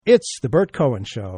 It's The Bert Cohen Show.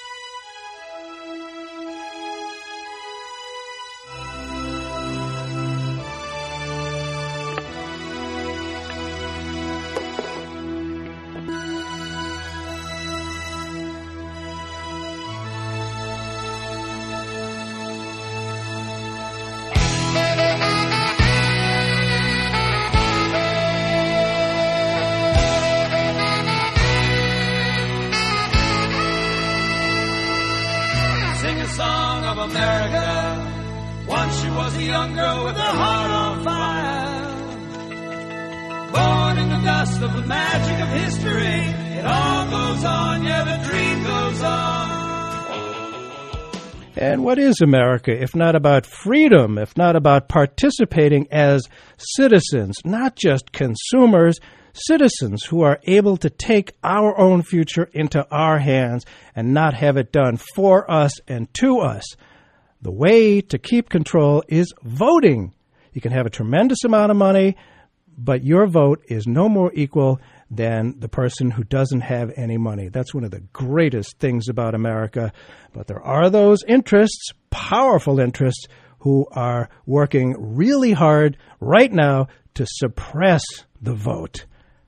And what is America if not about freedom, if not about participating as citizens, not just consumers, citizens who are able to take our own future into our hands and not have it done for us and to us? The way to keep control is voting. You can have a tremendous amount of money, but your vote is no more equal than the person who doesn't have any money. That's one of the greatest things about America. But there are those interests, powerful interests, who are working really hard right now to suppress the vote.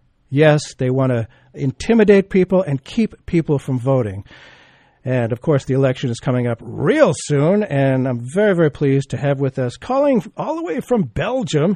Yes, they want to intimidate people and keep people from voting. And, of course, the election is coming up real soon, and I'm very, very pleased to have with us, calling all the way from Belgium,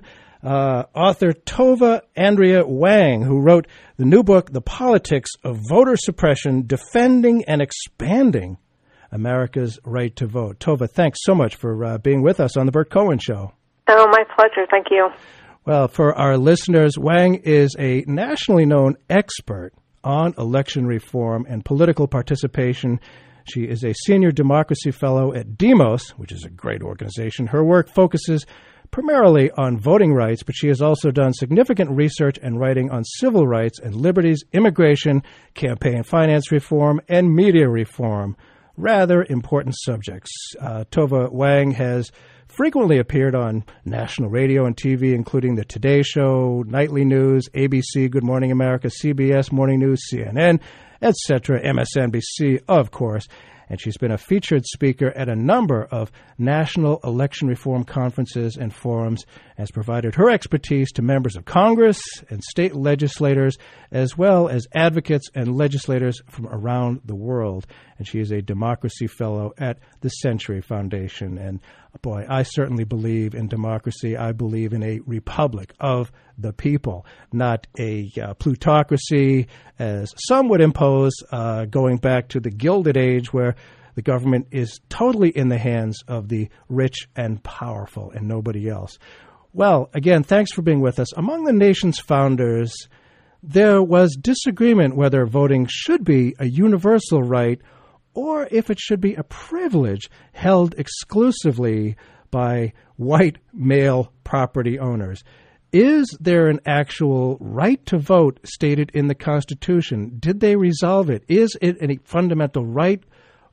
author Tove Andrea Wang, who wrote the new book, The Politics of Voter Suppression, Defending and Expanding America's Right to Vote. Tove, thanks so much for being with us on The Bert Cohen Show. Oh, my pleasure. Thank you. Well, for our listeners, Wang is a nationally known expert on election reform and political participation. She is a senior democracy fellow at Demos, which is a great organization. Her work focuses primarily on voting rights, but she has also done significant research and writing on civil rights and liberties, immigration, campaign finance reform, and media reform. Rather important subjects. Tove Wang has frequently appeared on national radio and TV, including The Today Show, Nightly News, ABC, Good Morning America, CBS Morning News, CNN, etc., MSNBC, of course. And she's been a featured speaker at a number of national election reform conferences and forums, has provided her expertise to members of Congress and state legislators, as well as advocates and legislators from around the world. And she is a democracy fellow at the Century Foundation. And boy, I certainly believe in democracy. I believe in a republic of the people, not a plutocracy, as some would impose, going back to the Gilded Age, where the government is totally in the hands of the rich and powerful and nobody else. Well, again, thanks for being with us. Among the nation's founders, there was disagreement whether voting should be a universal right or if it should be a privilege held exclusively by white male property owners. Is there an actual right to vote stated in the Constitution? Did they resolve it? Is it a fundamental right,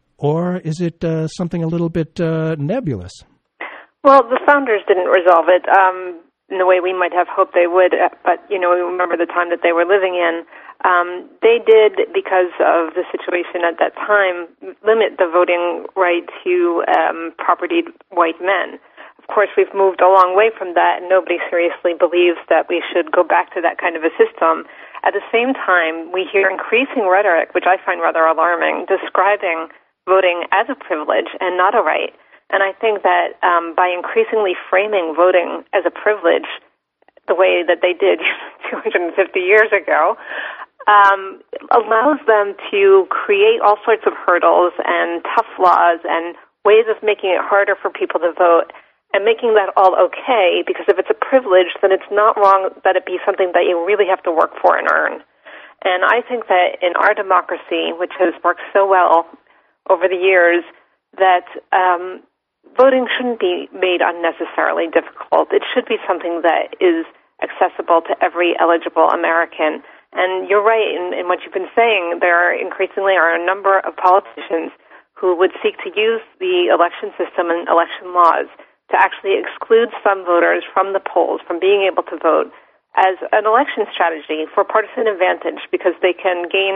or is it something a little bit nebulous? Well, the founders didn't resolve it in the way we might have hoped they would, but, we remember the time that they were living in. They did, because of the situation at that time, limit the voting right to propertied white men. Of course, we've moved a long way from that, and nobody seriously believes that we should go back to that kind of a system. At the same time, we hear increasing rhetoric, which I find rather alarming, describing voting as a privilege and not a right. And I think that by increasingly framing voting as a privilege, the way that they did 250 years ago, allows them to create all sorts of hurdles and tough laws and ways of making it harder for people to vote, and making that all okay, because if it's a privilege, then it's not wrong that it be something that you really have to work for and earn. And I think that in our democracy, which has worked so well over the years, that voting shouldn't be made unnecessarily difficult. It should be something that is accessible to every eligible American. And you're right in what you've been saying. There increasingly are a number of politicians who would seek to use the election system and election laws to actually exclude some voters from the polls, from being able to vote, as an election strategy for partisan advantage, because they can gain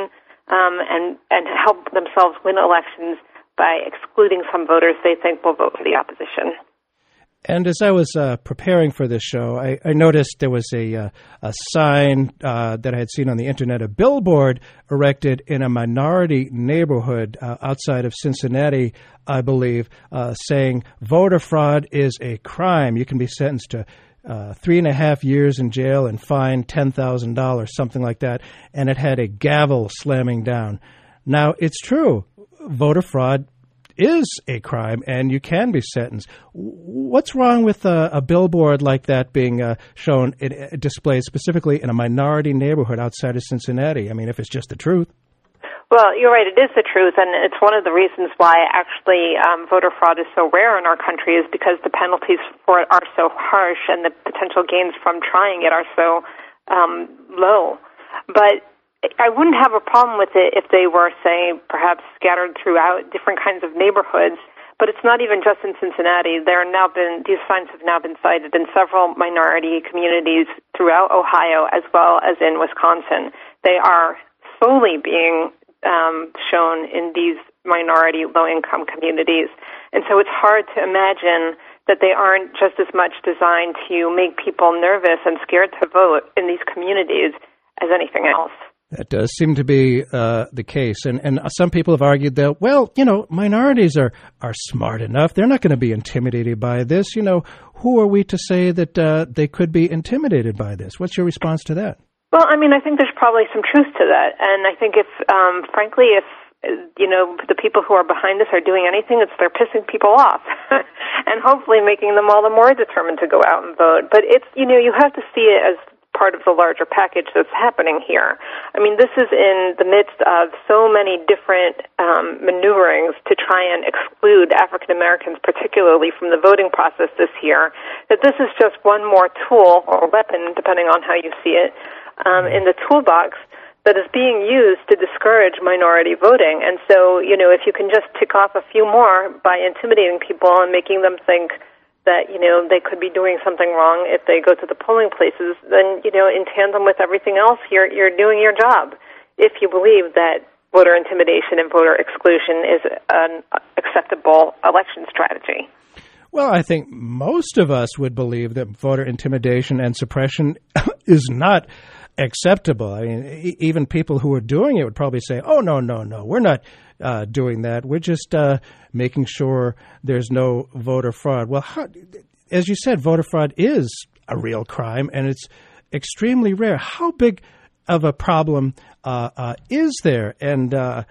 and help themselves win elections by excluding some voters they think will vote for the opposition. And as I was preparing for this show, I noticed there was a sign that I had seen on the internet, a billboard erected in a minority neighborhood outside of Cincinnati, I believe, saying voter fraud is a crime. You can be sentenced to 3.5 years in jail and fined $10,000, something like that. And it had a gavel slamming down. Now, it's true. Voter fraud is a crime, and you can be sentenced. What's wrong with a billboard like that being shown, displayed specifically in a minority neighborhood outside of Cincinnati? I mean, if it's just the truth. Well, you're right. It is the truth, and it's one of the reasons why actually voter fraud is so rare in our country is because the penalties for it are so harsh and the potential gains from trying it are so low. But I wouldn't have a problem with it if they were, say, perhaps scattered throughout different kinds of neighborhoods. But it's not even just in Cincinnati. These signs have now been cited in several minority communities throughout Ohio as well as in Wisconsin. They are solely being shown in these minority low-income communities. And so it's hard to imagine that they aren't just as much designed to make people nervous and scared to vote in these communities as anything else. That does seem to be the case. And some people have argued that, well, minorities are smart enough. They're not going to be intimidated by this. Who are we to say that they could be intimidated by this? What's your response to that? Well, I think there's probably some truth to that. And I think if the people who are behind this are doing anything, they're pissing people off and hopefully making them all the more determined to go out and vote. But it's, you have to see it as part of the larger package that's happening here. This is in the midst of so many different maneuverings to try and exclude African Americans, particularly from the voting process this year, that this is just one more tool or weapon, depending on how you see it, in the toolbox that is being used to discourage minority voting. And so, if you can just tick off a few more by intimidating people and making them think that, they could be doing something wrong if they go to the polling places, then, in tandem with everything else, you're doing your job. If you believe that voter intimidation and voter exclusion is an acceptable election strategy. Well, I think most of us would believe that voter intimidation and suppression is not acceptable. Even people who are doing it would probably say, oh, no, we're not doing that. We're just making sure there's no voter fraud. Well, as you said, voter fraud is a real crime, and it's extremely rare. How big of a problem is there? And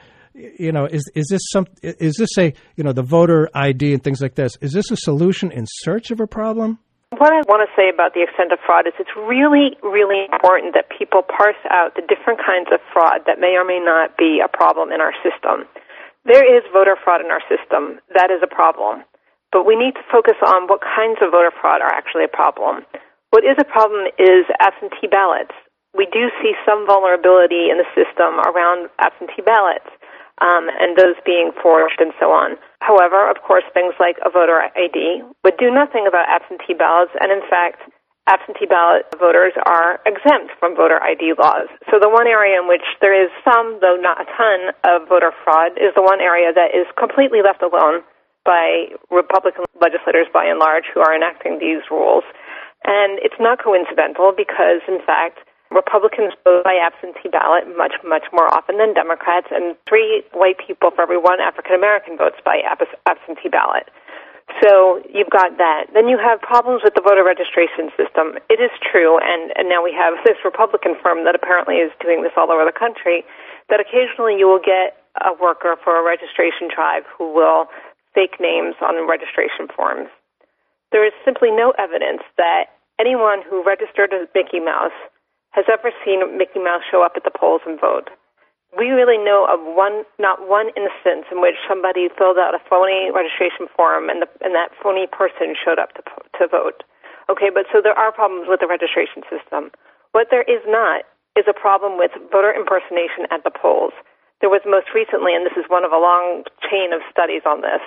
is this the voter ID and things like this? Is this a solution in search of a problem? What I want to say about the extent of fraud is it's really, really important that people parse out the different kinds of fraud that may or may not be a problem in our system. There is voter fraud in our system. That is a problem. But we need to focus on what kinds of voter fraud are actually a problem. What is a problem is absentee ballots. We do see some vulnerability in the system around absentee ballots, and those being forged and so on. However, of course, things like a voter ID would do nothing about absentee ballots, and in fact, absentee ballot voters are exempt from voter ID laws. So the one area in which there is some, though not a ton, of voter fraud is the one area that is completely left alone by Republican legislators, by and large, who are enacting these rules. And it's not coincidental because, in fact, Republicans vote by absentee ballot much, much more often than Democrats, and 3 white people for every 1 African-American votes by absentee ballot. So you've got that. Then you have problems with the voter registration system. It is true, and now we have this Republican firm that apparently is doing this all over the country, that occasionally you will get a worker for a registration drive who will fake names on registration forms. There is simply no evidence that anyone who registered as Mickey Mouse has ever seen Mickey Mouse show up at the polls and vote. We really know of not one instance in which somebody filled out a phony registration form and that phony person showed up to vote. Okay, but so there are problems with the registration system. What there is not is a problem with voter impersonation at the polls. There was most recently, and this is one of a long chain of studies on this,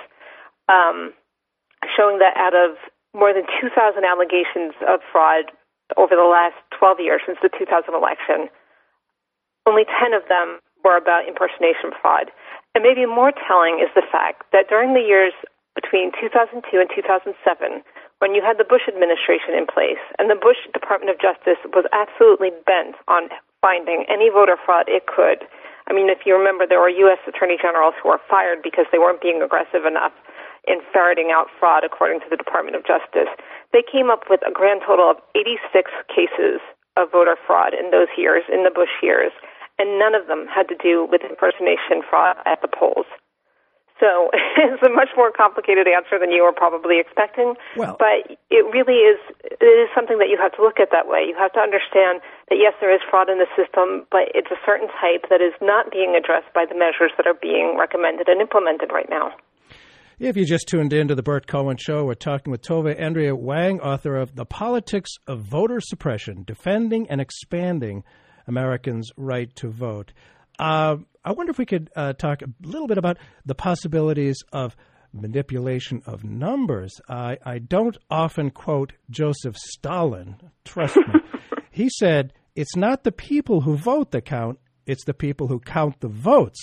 showing that out of more than 2,000 allegations of fraud over the last 12 years since the 2000 election, only 10 of them were about impersonation fraud. And maybe more telling is the fact that during the years between 2002 and 2007, when you had the Bush administration in place, and the Bush Department of Justice was absolutely bent on finding any voter fraud it could. I mean, if you remember, there were U.S. attorney generals who were fired because they weren't being aggressive enough in ferreting out fraud, according to the Department of Justice. They came up with a grand total of 86 cases of voter fraud in those years, in the Bush years, and none of them had to do with impersonation fraud at the polls. So it's a much more complicated answer than you were probably expecting, but it really is something that you have to look at that way. You have to understand that, yes, there is fraud in the system, but it's a certain type that is not being addressed by the measures that are being recommended and implemented right now. If you just tuned in to the Burt Cohen Show, we're talking with Tove Andrea Wang, author of The Politics of Voter Suppression, Defending and Expanding Americans' Right to Vote. I wonder if we could talk a little bit about the possibilities of manipulation of numbers. I don't often quote Joseph Stalin. Trust me. He said, "It's not the people who vote that count, it's the people who count the votes."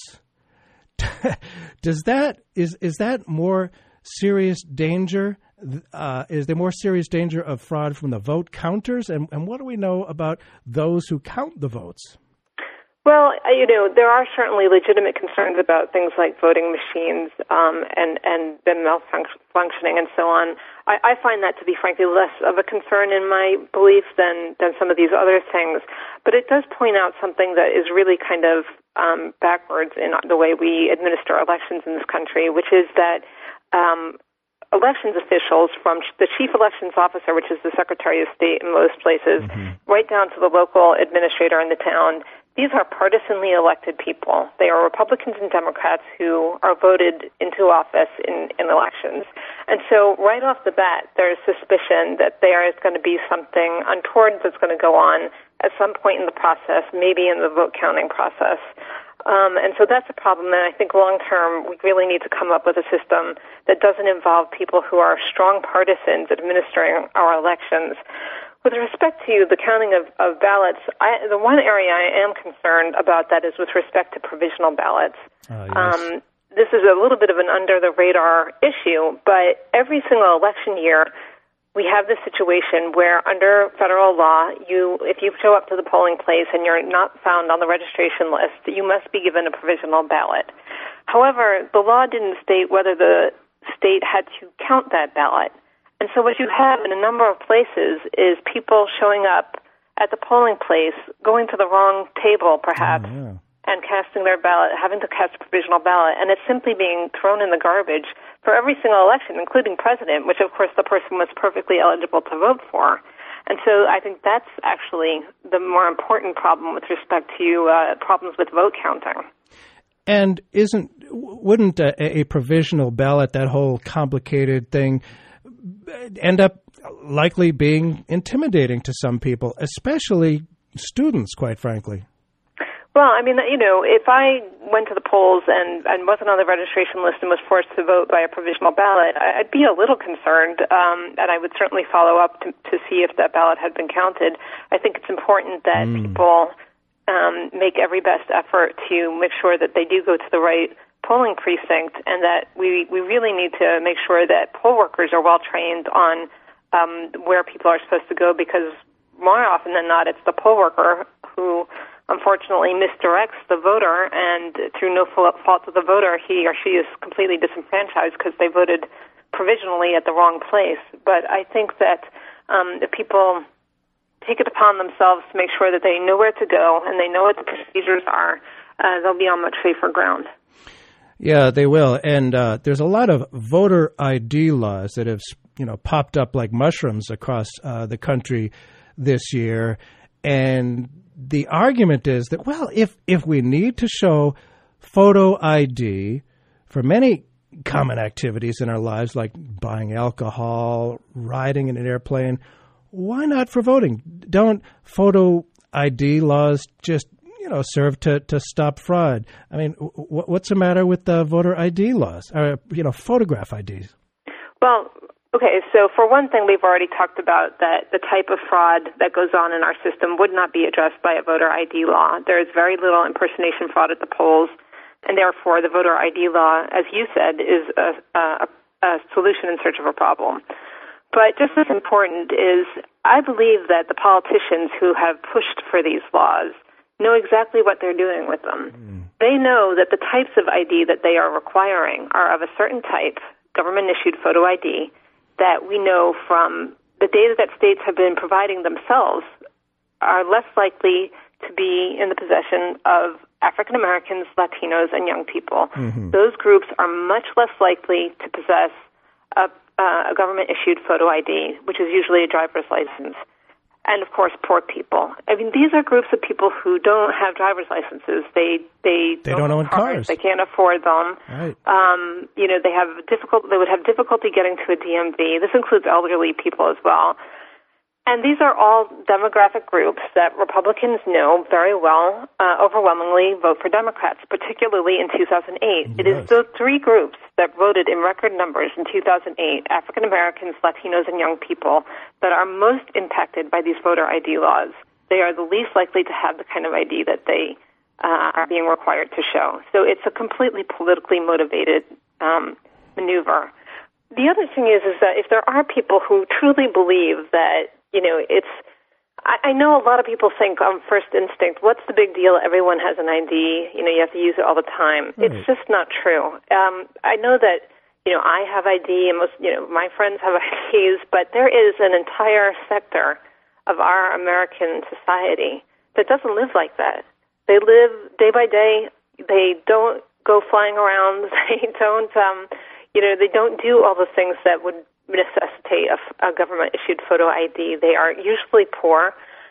Is that more serious danger? Is there more serious danger of fraud from the vote counters? And what do we know about those who count the votes? Well, there are certainly legitimate concerns about things like voting machines and them malfunctioning and so on. I find that to be, frankly, less of a concern in my belief than some of these other things. But it does point out something that is really kind of backwards in the way we administer elections in this country, which is that elections officials, from the chief elections officer, which is the Secretary of State in most places, right down to the local administrator in the town, these are partisanly elected people. They are Republicans and Democrats who are voted into office in elections. And so right off the bat, there's suspicion that there is going to be something untoward that's going to go on at some point in the process, maybe in the vote counting process. And so that's a problem, and I think long-term we really need to come up with a system that doesn't involve people who are strong partisans administering our elections. With respect to the counting of ballots, the one area I am concerned about that is with respect to provisional ballots. Yes. This is a little bit of an under-the-radar issue, but every single election year we have this situation where under federal law, if you show up to the polling place and you're not found on the registration list, you must be given a provisional ballot. However, the law didn't state whether the state had to count that ballot. And so what you have in a number of places is people showing up at the polling place, going to the wrong table perhaps, and casting their ballot, having to cast a provisional ballot, and it's simply being thrown in the garbage for every single election, including president, which of course the person was perfectly eligible to vote for. And so I think that's actually the more important problem with respect to problems with vote counting. And wouldn't a provisional ballot, that whole complicated thing, end up likely being intimidating to some people, especially students, quite frankly? Well, I mean, if I went to the polls and wasn't on the registration list and was forced to vote by a provisional ballot, I'd be a little concerned, and I would certainly follow up to see if that ballot had been counted. I think it's important that people make every best effort to make sure that they do go to the right polling precinct, and that we really need to make sure that poll workers are well trained on where people are supposed to go, because more often than not, it's the poll worker who unfortunately misdirects the voter, and through no fault of the voter, he or she is completely disenfranchised because they voted provisionally at the wrong place. But I think that if people take it upon themselves to make sure that they know where to go and they know what the procedures are, they'll be on much safer ground. Yeah, they will. And there's a lot of voter ID laws that have, popped up like mushrooms across the country this year. And the argument is that, well, if we need to show photo ID for many common activities in our lives, like buying alcohol, riding in an airplane, why not for voting? Don't photo ID laws just serve to stop fraud? I mean, what's the matter with the voter ID laws, or photograph IDs? Well, Okay, so for one thing, we've already talked about that the type of fraud that goes on in our system would not be addressed by a voter ID law. There is very little impersonation fraud at the polls, and therefore the voter ID law, as you said, is a solution in search of a problem. But just as important is, I believe that the politicians who have pushed for these laws know exactly what they're doing with them. They know that the types of ID that they are requiring are of a certain type, government-issued photo ID, that we know from the data that states have been providing themselves are less likely to be in the possession of African Americans, Latinos, and young people. Those groups are much less likely to possess a government-issued photo ID, which is usually a driver's license. And, of course, poor people. I mean, these are groups of people who don't have driver's licenses. They don't own cars. They can't afford them. Right. They would have difficulty getting to a DMV. This includes elderly people as well. And these are all demographic groups that Republicans know very well, overwhelmingly vote for Democrats, particularly in 2008. Yes. It is those three groups that voted in record numbers in 2008, African Americans, Latinos, and young people, that are most impacted by these voter ID laws. They are the least likely to have the kind of ID that they are being required to show. So it's a completely politically motivated maneuver. The other thing is that if there are people who truly believe that, I know a lot of people think on first instinct, what's the big deal? Everyone has an ID. You have to use it all the time. Right. It's just not true. I know that, I have ID and most, my friends have IDs, but there is an entire sector of our American society that doesn't live like that. They live day by day. They don't go flying around. They don't, they don't do all the things that would necessitate a government-issued photo ID. They are usually poor,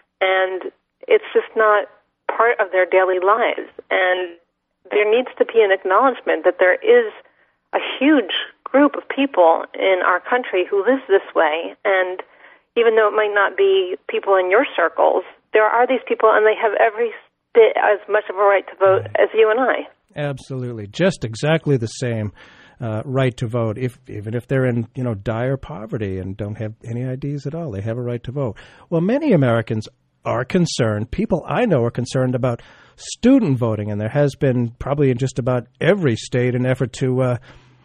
and it's just not part of their daily lives. And there needs to be an acknowledgement that there is a huge group of people in our country who lives this way, and even though it might not be people in your circles, there are these people, and they have every bit as much of a right to vote as you and I. Absolutely. Just exactly the same. Right to vote, even if they're in dire poverty and don't have any IDs at all, they have a right to vote. Well, many Americans are concerned. People I know are concerned about student voting, and there has been probably in just about every state an effort to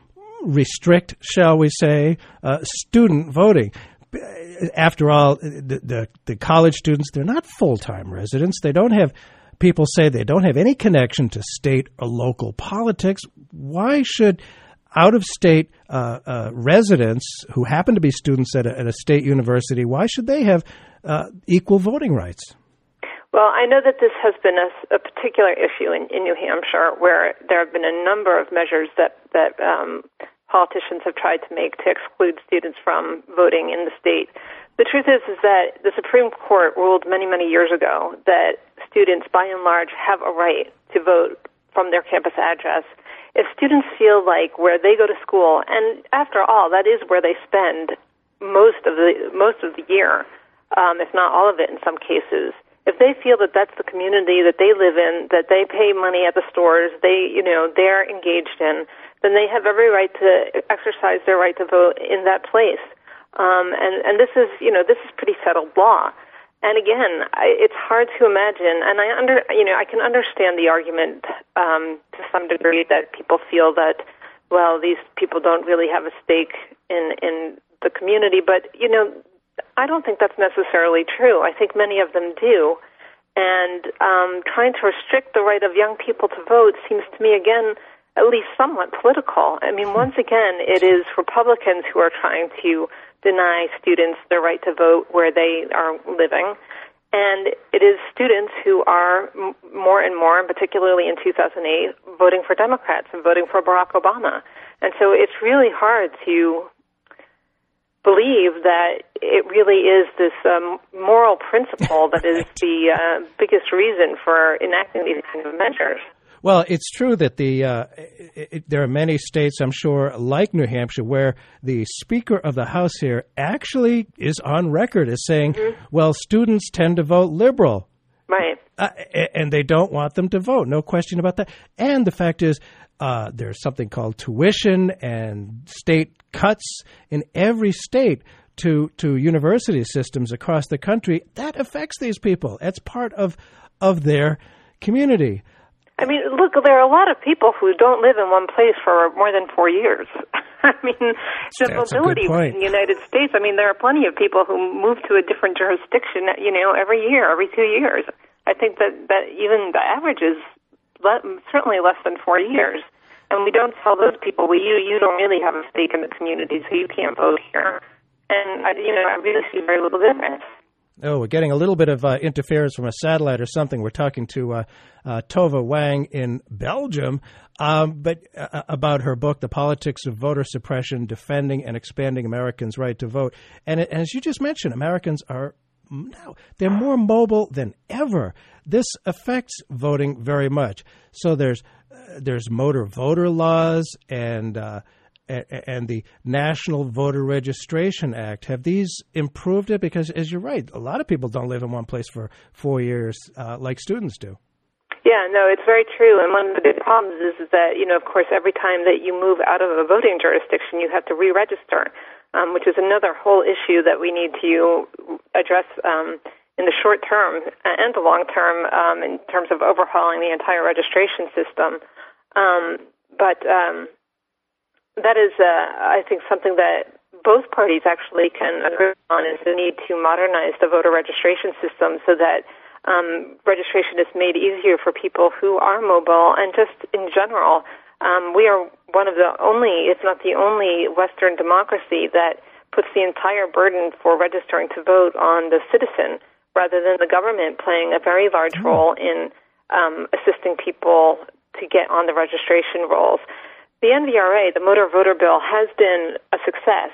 restrict, shall we say, student voting. After all, the college students, they're not full-time residents. They don't have. People say they don't have any connection to state or local politics. Why should out-of-state residents who happen to be students at a state university, why should they have equal voting rights? Well, I know that this has been a particular issue in New Hampshire, where there have been a number of measures that politicians have tried to make to exclude students from voting in the state. The truth is that the Supreme Court ruled many, many years ago that students, by and large, have a right to vote from their campus address. If students feel like where they go to school, and after all, that is where they spend most of the year, if not all of it in some cases, if they feel that that's the community that they live in, that they pay money at the stores, they're engaged in, then they have every right to exercise their right to vote in that place. And this is pretty settled law. And again, it's hard to imagine, and I can understand the argument to some degree that people feel that, well, these people don't really have a stake in the community, but I don't think that's necessarily true. I think many of them do, and trying to restrict the right of young people to vote seems to me, again, at least somewhat political. I mean, once again, it is Republicans who are trying to deny students their right to vote where they are living. And it is students who are more and more, and particularly in 2008, voting for Democrats and voting for Barack Obama. And so it's really hard to believe that it really is this moral principle that is the biggest reason for enacting these kinds of measures. Well, it's true that there are many states, I'm sure, like New Hampshire, where the Speaker of the House here actually is on record as saying, well, students tend to vote liberal. Right. And they don't want them to vote. No question about that. And the fact is, There's something called tuition and state cuts in every state to university systems across the country. That affects these people. That's part of their community. I mean, look, there are a lot of people who don't live in one place for more than 4 years. I mean, the mobility in the United States, I mean, there are plenty of people who move to a different jurisdiction, every year, every 2 years. I think that even the average is certainly less than 4 years. And we don't tell those people, well, you don't really have a stake in the community, so you can't vote here. And, I really see very little difference. Oh, we're getting a little bit of interference from a satellite or something. We're talking to Tova Wang in Belgium, but about her book, The Politics of Voter Suppression, Defending and Expanding Americans' Right to Vote. And as you just mentioned, Americans are now, they're more mobile than ever. This affects voting very much. So there's motor voter laws and the National Voter Registration Act. Have these improved it? Because, as you're right, a lot of people don't live in one place for 4 years like students do. Yeah, no, it's very true. And one of the big problems is that, of course, every time that you move out of a voting jurisdiction, you have to re-register, which is another whole issue that we need to address in the short term and the long term in terms of overhauling the entire registration system. That is, I think, something that both parties actually can agree on, is the need to modernize the voter registration system so that registration is made easier for people who are mobile. And just in general, we are one of the only, if not the only, Western democracy that puts the entire burden for registering to vote on the citizen, rather than the government playing a very large role in assisting people to get on the registration rolls. The NVRA, the Motor Voter Bill, has been a success.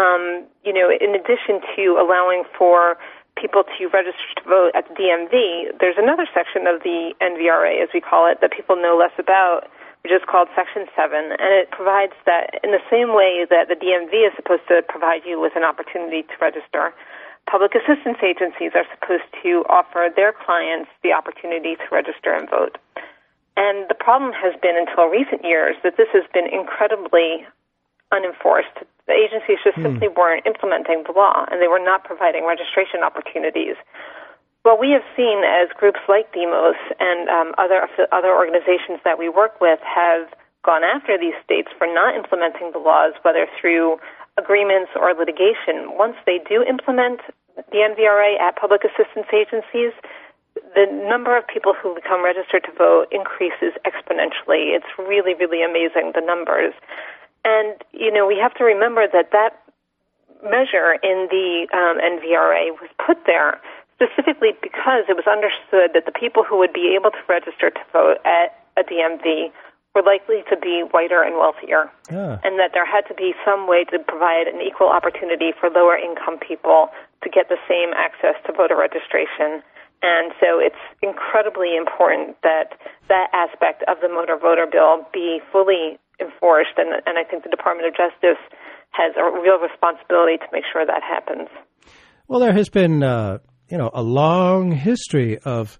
In addition to allowing for people to register to vote at the DMV, there's another section of the NVRA, as we call it, that people know less about, which is called Section 7, and it provides that in the same way that the DMV is supposed to provide you with an opportunity to register, public assistance agencies are supposed to offer their clients the opportunity to register and vote. And the problem has been, until recent years, that this has been incredibly unenforced. The agencies just simply weren't implementing the law, and they were not providing registration opportunities. What we have seen as groups like Demos and other organizations that we work with have gone after these states for not implementing the laws, whether through agreements or litigation. Once they do implement the NVRA at public assistance agencies, the number of people who become registered to vote increases exponentially. It's really, really amazing, the numbers. And, we have to remember that measure in the NVRA was put there specifically because it was understood that the people who would be able to register to vote at a DMV were likely to be whiter and wealthier, and that there had to be some way to provide an equal opportunity for lower-income people to get the same access to voter registration. And so it's incredibly important that that aspect of the Motor Voter Bill be fully enforced, and I think the Department of Justice has a real responsibility to make sure that happens. Well, there has been, a long history of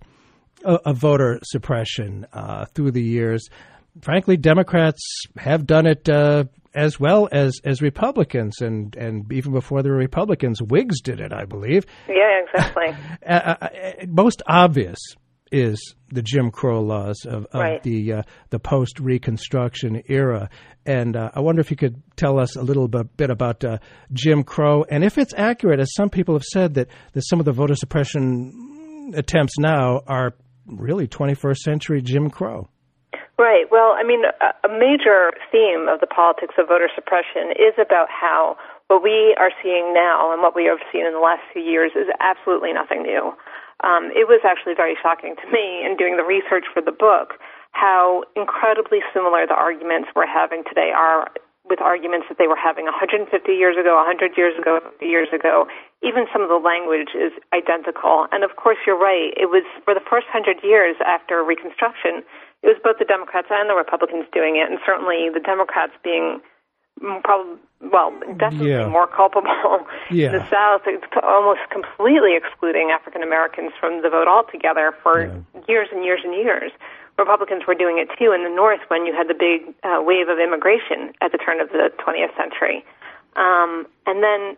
voter suppression through the years. Frankly, Democrats have done it as well as Republicans, and even before the Republicans, Whigs did it, I believe. Yeah, exactly. Most obvious is the Jim Crow laws of right. the post-Reconstruction era. And I wonder if you could tell us a little bit about Jim Crow, and if it's accurate, as some people have said, that some of the voter suppression attempts now are really 21st century Jim Crow. Right. Well, I mean, a major theme of the politics of voter suppression is about how what we are seeing now and what we have seen in the last few years is absolutely nothing new. It was actually very shocking to me in doing the research for the book how incredibly similar the arguments we're having today are with arguments that they were having 150 years ago, 100 years ago, 50 years ago. Even some of the language is identical. And of course, you're right. It was for the first 100 years after Reconstruction, it was both the Democrats and the Republicans doing it, and certainly the Democrats being definitely more culpable. In the South, it's almost completely excluding African Americans from the vote altogether for years and years and years. Republicans were doing it too in the North when you had the big wave of immigration at the turn of the 20th century. And then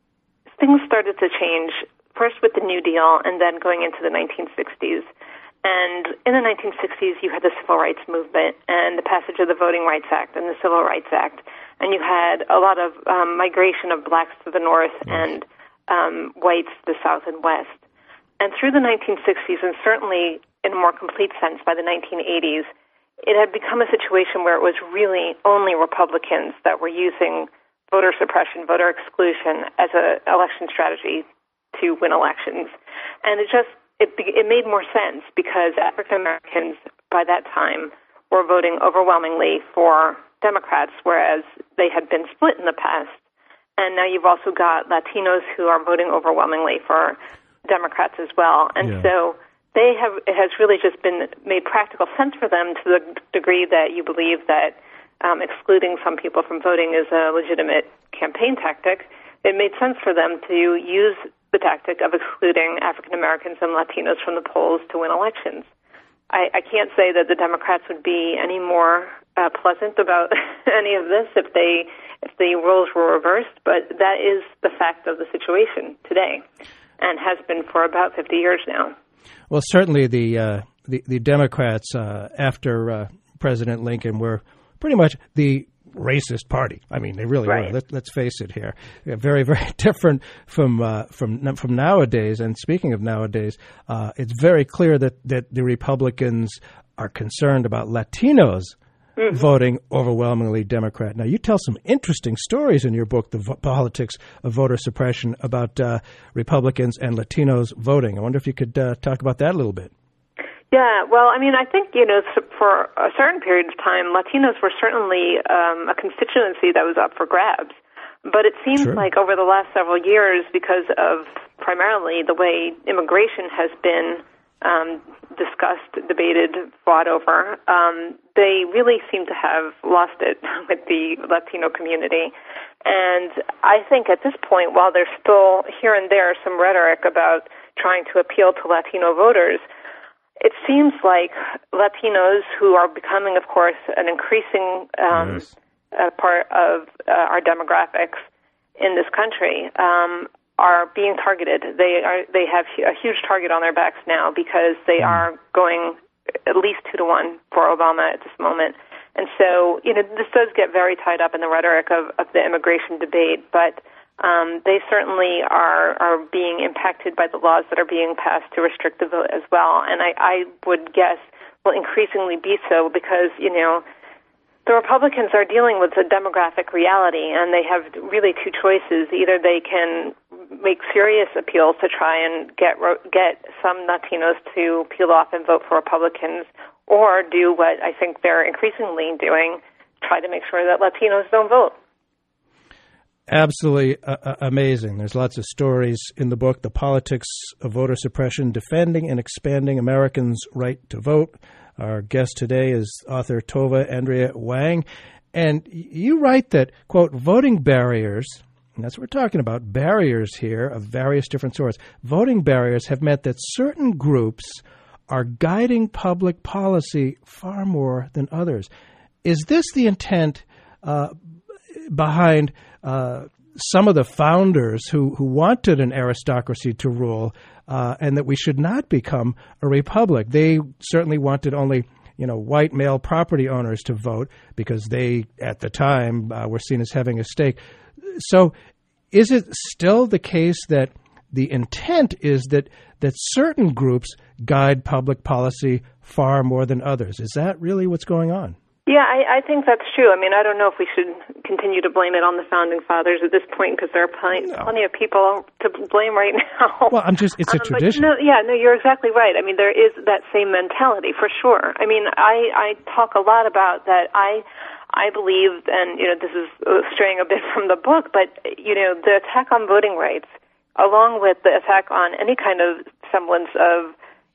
things started to change, first with the New Deal and then going into the 1960s. And in the 1960s, you had the Civil Rights Movement and the passage of the Voting Rights Act and the Civil Rights Act. And you had a lot of migration of blacks to the North and whites to the South and West. And through the 1960s, and certainly in a more complete sense by the 1980s, it had become a situation where it was really only Republicans that were using voter suppression, voter exclusion as an election strategy to win elections. And it made more sense because African Americans by that time were voting overwhelmingly for Democrats, whereas they had been split in the past. And now you've also got Latinos who are voting overwhelmingly for Democrats as well. And so it has really just been made practical sense for them to the degree that you believe that excluding some people from voting is a legitimate campaign tactic. It made sense for them to use the tactic of excluding African Americans and Latinos from the polls to win elections. I can't say that the Democrats would be any more pleasant about any of this if the roles were reversed, but that is the fact of the situation today, and has been for about 50 years now. Well, certainly the Democrats after President Lincoln were pretty much the racist party. I mean, they really were. Let's face it here. Very, very different from nowadays. And speaking of nowadays, it's very clear that the Republicans are concerned about Latinos voting overwhelmingly Democrat. Now, you tell some interesting stories in your book, The Politics of Voter Suppression, about Republicans and Latinos voting. I wonder if you could talk about that a little bit. Yeah, well, I mean, I think, for a certain period of time, Latinos were certainly a constituency that was up for grabs. But it seems like over the last several years, because of primarily the way immigration has been discussed, debated, fought over, they really seem to have lost it with the Latino community. And I think at this point, while there's still here and there some rhetoric about trying to appeal to Latino voters, it seems like Latinos, who are becoming, of course, an increasing part of our demographics in this country, are being targeted. They have a huge target on their backs now because they are going at least 2-1 for Obama at this moment. And so, this does get very tied up in the rhetoric of the immigration debate, but they certainly are being impacted by the laws that are being passed to restrict the vote as well. And I would guess will increasingly be so because, the Republicans are dealing with a demographic reality, and they have really two choices. Either they can make serious appeals to try and get some Latinos to peel off and vote for Republicans, or do what I think they're increasingly doing, try to make sure that Latinos don't vote. Absolutely amazing. There's lots of stories in the book, The Politics of Voter Suppression, Defending and Expanding Americans' Right to Vote. Our guest today is author Tova Andrea Wang. And you write that, quote, voting barriers, and that's what we're talking about, barriers here of various different sorts. Voting barriers have meant that certain groups are guiding public policy far more than others. Is this the intent behind some of the founders who wanted an aristocracy to rule and that we should not become a republic? They certainly wanted only, white male property owners to vote because they, at the time, were seen as having a stake. So is it still the case that the intent is that certain groups guide public policy far more than others? Is that really what's going on? Yeah, I think that's true. I mean, I don't know if we should continue to blame it on the Founding Fathers at this point because there are plenty of people to blame right now. Well, it's a tradition. You're exactly right. I mean, there is that same mentality for sure. I mean, I talk a lot about that. I believe, and, this is straying a bit from the book, but, the attack on voting rights, along with the attack on any kind of semblance of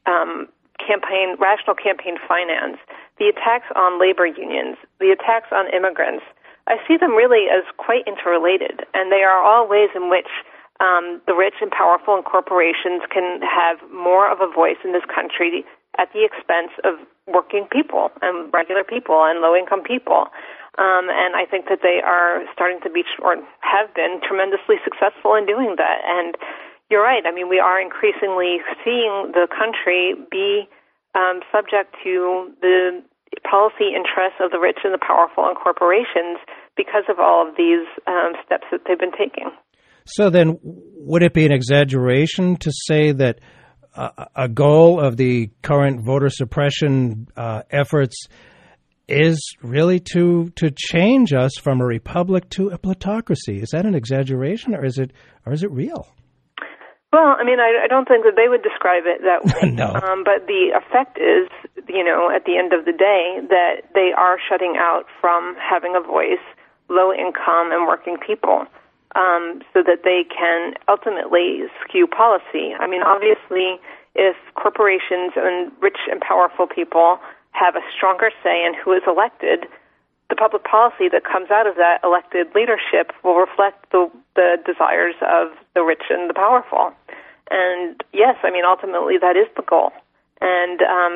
rational campaign finance, the attacks on labor unions, the attacks on immigrants, I see them really as quite interrelated, and they are all ways in which the rich and powerful and corporations can have more of a voice in this country at the expense of working people and regular people and low-income people. And I think that they are starting to be, or have been, tremendously successful in doing that. And you're right. I mean, we are increasingly seeing the country be subject to the policy interests of the rich and the powerful and corporations because of all of these steps that they've been taking. So then, would it be an exaggeration to say that a goal of the current voter suppression efforts is really to change us from a republic to a plutocracy? Is that an exaggeration, or is it real? Well, I mean, I don't think that they would describe it that way. No. But the effect is, at the end of the day, that they are shutting out from having a voice low-income and working people, so that they can ultimately skew policy. I mean, obviously, if corporations and rich and powerful people have a stronger say in who is elected, the public policy that comes out of that elected leadership will reflect the desires of the rich and the powerful. And yes, I mean, ultimately that is the goal. And,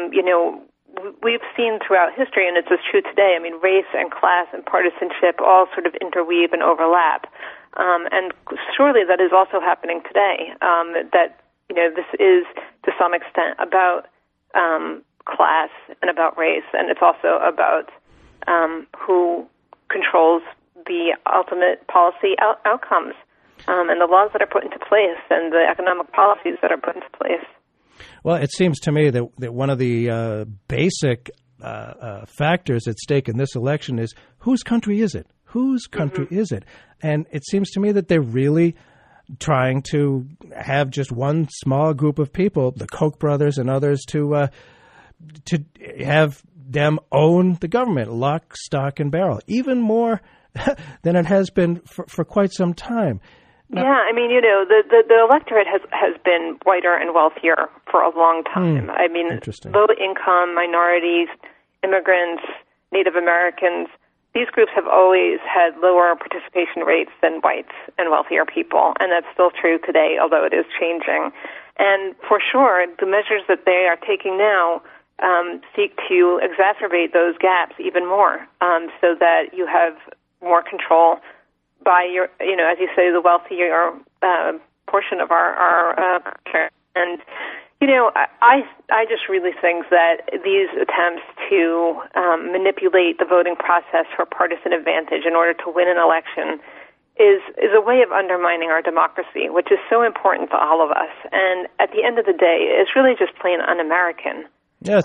we've seen throughout history, and it's as true today, I mean, race and class and partisanship all sort of interweave and overlap. And surely that is also happening today, that, this is to some extent about class and about race, and it's also about who controls the ultimate policy outcomes and the laws that are put into place and the economic policies that are put into place. Well, it seems to me that one of the basic factors at stake in this election is whose country is it? Whose country is it? And it seems to me that they're really trying to have just one small group of people, the Koch brothers and others, to have them own the government, lock, stock, and barrel, even more than it has been for quite some time. Now, yeah, I mean, the electorate has been whiter and wealthier for a long time. I mean, low-income minorities, immigrants, Native Americans, these groups have always had lower participation rates than whites and wealthier people, and that's still true today, although it is changing. And for sure, the measures that they are taking now seek to exacerbate those gaps even more, so that you have more control by your, as you say, the wealthier portion of our culture. And, I just really think that these attempts to manipulate the voting process for partisan advantage in order to win an election is a way of undermining our democracy, which is so important to all of us. And at the end of the day, it's really just plain un-American. Yeah,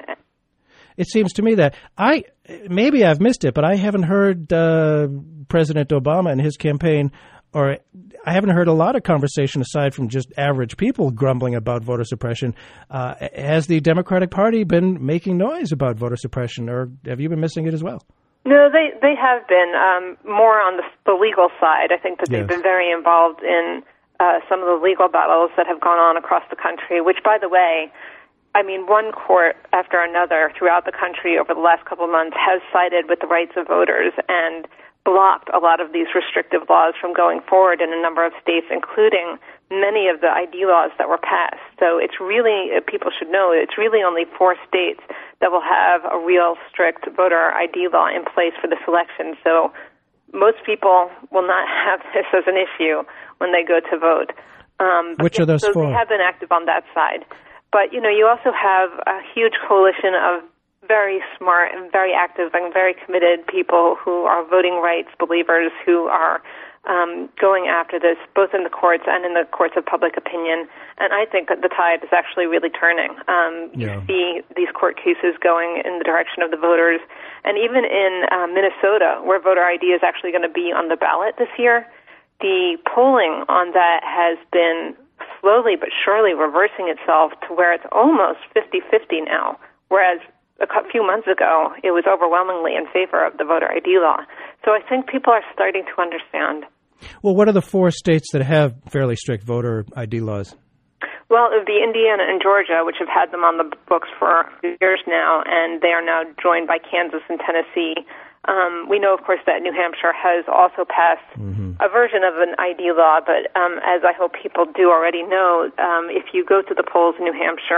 it seems to me that maybe I've missed it, but I haven't heard President Obama and his campaign, or I haven't heard a lot of conversation aside from just average people grumbling about voter suppression. Has the Democratic Party been making noise about voter suppression, or have you been missing it as well? No, they have been more on the legal side. I think that they've been very involved in some of the legal battles that have gone on across the country, which, by the way, I mean, one court after another throughout the country over the last couple of months has sided with the rights of voters and blocked a lot of these restrictive laws from going forward in a number of states, including many of the ID laws that were passed. So it's really, people should know, it's really only 4 states that will have a real strict voter ID law in place for this election. So most people will not have this as an issue when they go to vote. Which are those 4? They have been active on that side. But, you also have a huge coalition of very smart and very active and very committed people who are voting rights believers who are going after this, both in the courts and in the courts of public opinion. And I think that the tide is actually really turning. You see these court cases going in the direction of the voters. And even in Minnesota, where voter ID is actually going to be on the ballot this year, the polling on that has been slowly but surely reversing itself to where it's almost 50-50 now, whereas a few months ago it was overwhelmingly in favor of the voter ID law. So I think people are starting to understand. Well, what are the 4 states that have fairly strict voter ID laws? Well, it would be Indiana and Georgia, which have had them on the books for years now, and they are now joined by Kansas and Tennessee. We know, of course, that New Hampshire has also passed a version of an ID law, but as I hope people do already know, if you go to the polls in New Hampshire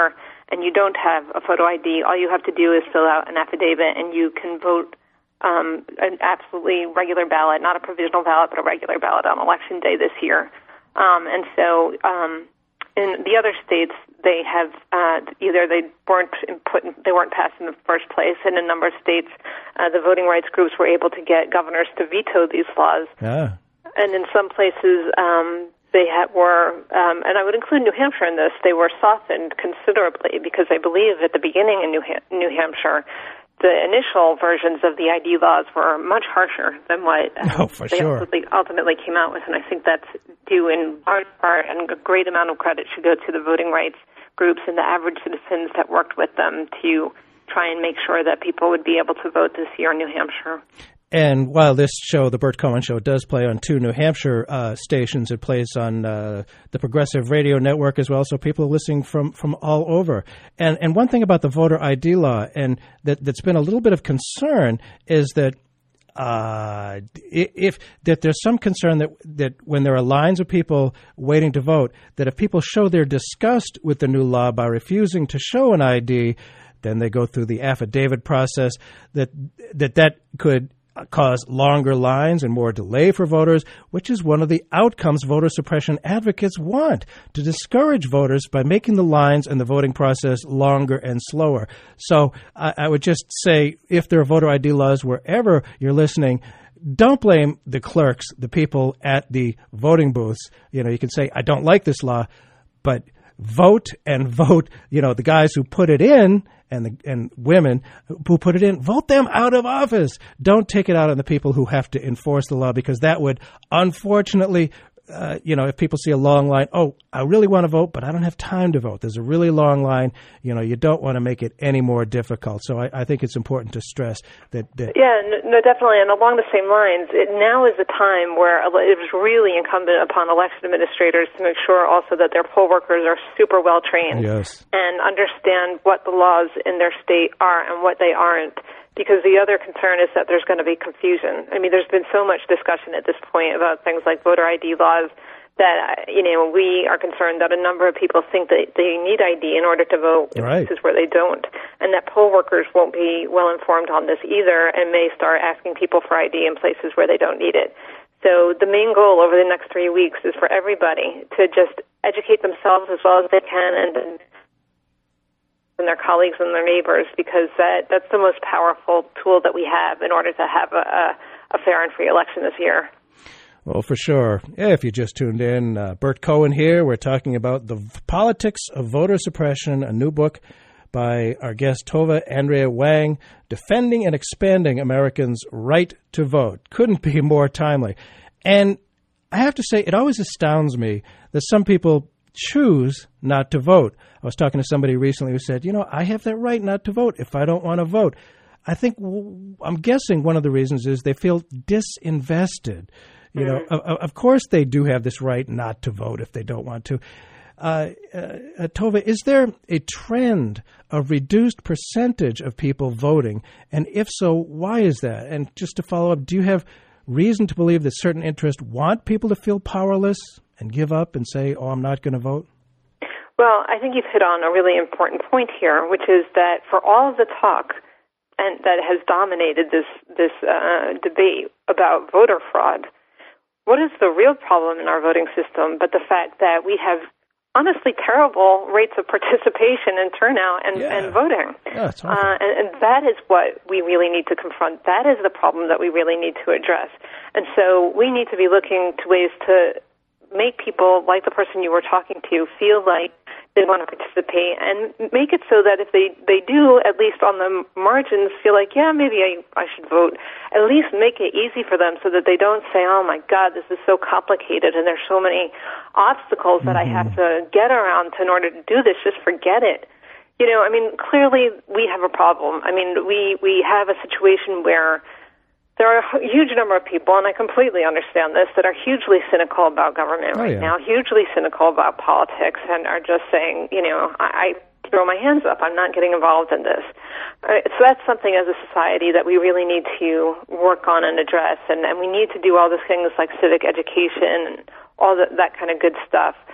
and you don't have a photo ID, all you have to do is fill out an affidavit, and you can vote an absolutely regular ballot, not a provisional ballot, but a regular ballot on Election Day this year. And so in the other states, they have either they weren't passed in the first place. In a number of states, the voting rights groups were able to get governors to veto these laws. Yeah. And in some places, they were, and I would include New Hampshire in this, they were softened considerably because I believe at the beginning in New Hampshire, the initial versions of the ID laws were much harsher than what they ultimately came out with. And I think that's due in large part, and a great amount of credit should go to the voting rights groups and the average citizens that worked with them to try and make sure that people would be able to vote this year in New Hampshire. And while this show, The Bert Cohen Show, does play on 2 New Hampshire stations, it plays on the Progressive Radio Network as well, so people are listening from all over. And one thing about the voter ID law, and that's been a little bit of concern, is that there's some concern that when there are lines of people waiting to vote, that if people show their disgust with the new law by refusing to show an ID, then they go through the affidavit process, that could cause longer lines and more delay for voters, which is one of the outcomes voter suppression advocates want, to discourage voters by making the lines and the voting process longer and slower. So I would just say, if there are voter ID laws wherever you're listening, don't blame the clerks, the people at the voting booths. You can say, I don't like this law, but vote and vote. The guys who put it in and women who put it in, vote them out of office. Don't take it out on the people who have to enforce the law, because that would, unfortunately, if people see a long line, I really want to vote, but I don't have time to vote. There's a really long line. You don't want to make it any more difficult. So I think it's important to stress that. Yeah, no, definitely. And along the same lines, now is a time where it was really incumbent upon election administrators to make sure also that their poll workers are super well trained. Yes. And understand what the laws in their state are and what they aren't. Because the other concern is that there's going to be confusion. I mean, there's been so much discussion at this point about things like voter ID laws that, we are concerned that a number of people think that they need ID in order to vote in places where they don't. And that poll workers won't be well informed on this either and may start asking people for ID in places where they don't need it. So the main goal over the next 3 weeks is for everybody to just educate themselves as well as they can and their colleagues and their neighbors, because that's the most powerful tool that we have in order to have a fair and free election this year. Well, for sure. If you just tuned in, Bert Cohen here. We're talking about The Politics of Voter Suppression, a new book by our guest Tova Andrea Wang, Defending and Expanding Americans' Right to Vote. Couldn't be more timely. And I have to say, it always astounds me that some people choose not to vote. I was talking to somebody recently who said, I have that right not to vote if I don't want to vote. I'm guessing one of the reasons is they feel disinvested. Of course they do have this right not to vote if they don't want to. Tova, is there a trend of reduced percentage of people voting? And if so, why is that? And just to follow up, do you have reason to believe that certain interests want people to feel powerless and give up and say, I'm not going to vote? Well, I think you've hit on a really important point here, which is that for all of the talk and that has dominated this debate about voter fraud, what is the real problem in our voting system but the fact that we have honestly terrible rates of participation and turnout and voting? Yeah, it's awful. And that is what we really need to confront. That is the problem that we really need to address. And so we need to be looking to ways to make people, like the person you were talking to, feel like they want to participate, and make it so that if they do, at least on the margins, feel like, maybe I should vote. At least make it easy for them so that they don't say, oh my God, this is so complicated and there's so many obstacles that I have to get around in order to do this. Just forget it. Clearly we have a problem. We have a situation where there are a huge number of people, and I completely understand this, that are hugely cynical about government right now, hugely cynical about politics, and are just saying, I throw my hands up. I'm not getting involved in this. So that's something as a society that we really need to work on and address, and we need to do all these things like civic education and all that kind of good stuff.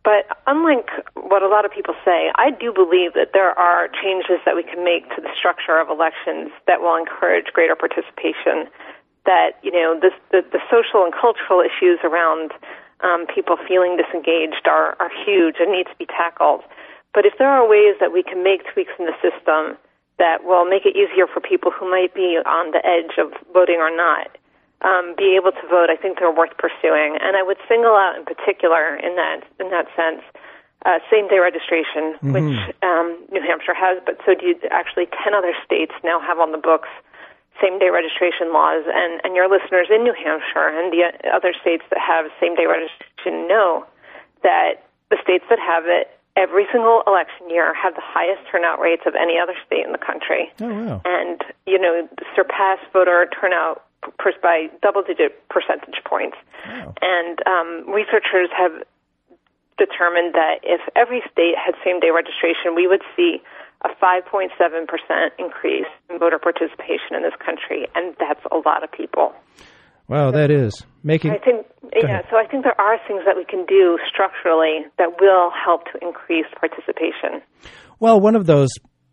But unlike what a lot of people say, I do believe that there are changes that we can make to the structure of elections that will encourage greater participation, that, the social and cultural issues around people feeling disengaged are huge and need to be tackled. But if there are ways that we can make tweaks in the system that will make it easier for people who might be on the edge of voting or not, be able to vote, I think they're worth pursuing. And I would single out in particular in that sense same-day registration, which New Hampshire has, but so do actually 10 other states now have on the books same-day registration laws. And your listeners in New Hampshire and the other states that have same-day registration know that the states that have it every single election year have the highest turnout rates of any other state in the country. Oh, wow. And, surpass voter turnout by double-digit percentage points. Wow. And researchers have determined that if every state had same-day registration, we would see a 5.7% increase in voter participation in this country, and that's a lot of people. Wow, that is making. I think, so I think there are things that we can do structurally that will help to increase participation. Well, one of those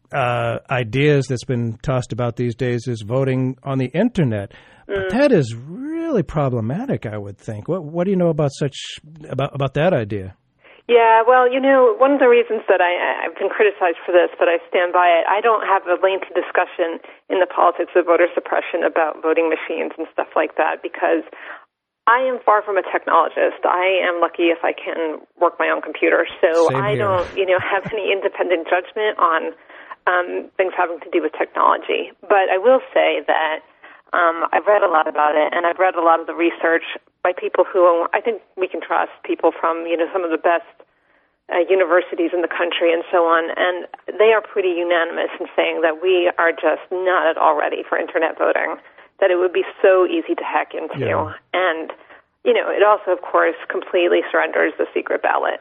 ideas that's been tossed about these days is voting on the internet, but that is really problematic, I would think. What do you know about about that idea? Yeah, well, one of the reasons that I've been criticized for this, but I stand by it, I don't have a lengthy discussion in the politics of voter suppression about voting machines and stuff like that, because I am far from a technologist. I am lucky if I can work my own computer, so I don't, have any independent judgment on things having to do with technology. But I will say that I've read a lot about it, and I've read a lot of the research by people who I think we can trust, people from, some of the best universities in the country and so on, and they are pretty unanimous in saying that we are just not at all ready for internet voting, that it would be so easy to hack into. Yeah. And, it also, of course, completely surrenders the secret ballot.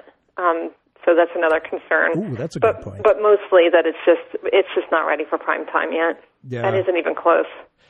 So that's another concern. Ooh, that's a good point. But mostly that it's just not ready for prime time yet. Yeah. That isn't even close.